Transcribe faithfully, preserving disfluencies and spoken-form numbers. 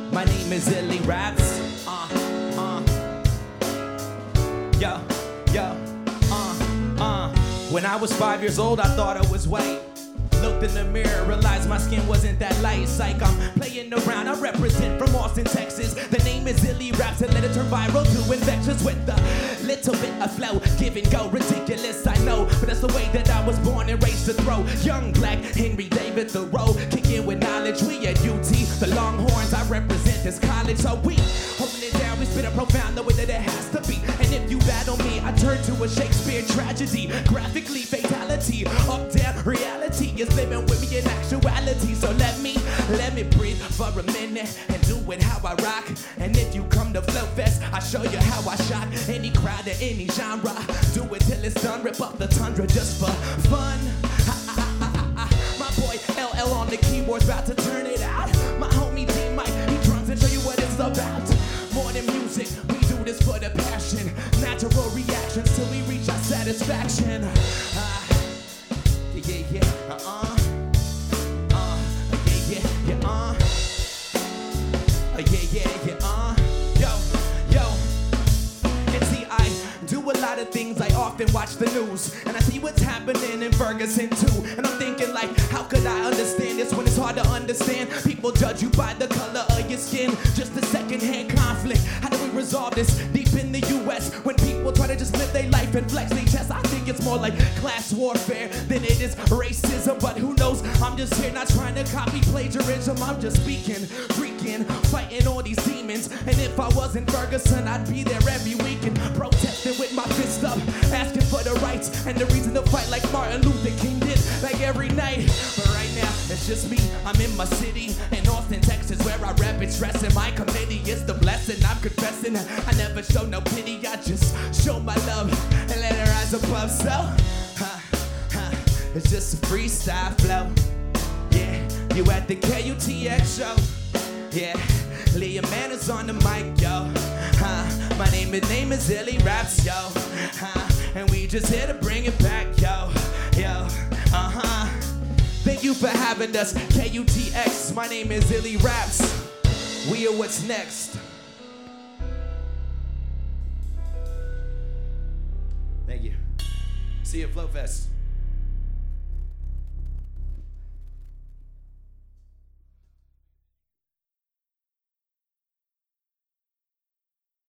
My name is Illy Raps. Uh, uh. Yo, yo, uh, uh. When I was five years old, I thought I was white. Looked in the mirror, realized my skin wasn't that light. Psych, I'm playing around, I represent from Austin, Texas. The name is Illy Raps, and let it turn viral to infectious with a little bit of flow. Give and go, ridiculous, I know, but that's the way that I was born and raised to throw. Young black Henry David Thoreau, kicking with knowledge. We at U T, the Longhorns, I represent this college. So we holding it down, we spit it profound the way that it has to be. And if you battle me, I turn to a Shakespeare tragedy. Graphically, fatality, up down, reality is living with me in actuality. So let me, let me breathe for a minute and do it how I rock. And if you come to Flow Fest, I show you how I shock any crowd or any genre. Do it till it's done, rip up the tundra just for fun. Ha, ha, ha, ha, ha. My boy L L on the keyboard's about to turn it out. My homie D Mike, he drums and show you what it's about. More than music, we do this for the passion. Natural reactions till we reach our satisfaction. Uh, yeah, yeah, uh-uh. Uh, yeah, yeah, yeah, uh. Uh, yeah, yeah, yeah, uh. Yo, yo. And see, I do a lot of things. I often watch the news, and I see what's happening in Ferguson too. And I'm thinking like, how could I understand this when it's hard to understand? People judge you by the color of your skin. Just a second-hand conflict. How do we resolve this deep in the U S when people try to just live their life and flex their chest? I think it's more like class warfare than it is racism. But who knows? I'm just here not trying to copy plagiarism. I'm just speaking, freaking, fighting all these demons. And if I wasn't Ferguson, I'd be there every weekend, protesting with my fist up, asking for the rights and the reason to fight like Martin Luther King did, like every night. But right now, it's just me. I'm in my city, in Austin, Texas, where I rap and stress. And my committee is the blessing. I'm confessing, I never show no pity. I just show my love and let it rise above. So, huh, huh, it's just a freestyle flow. Yeah, you at the K U T X show. Yeah, Leah Man is on the mic, yo. Huh, my name, his name is Illy Raps, yo. Huh, and we just here to bring it back, yo. Yo, uh-huh. Thank you for having us, K U T X. My name is Illy Raps. We are what's next. Thank you. See you at Flow Fest.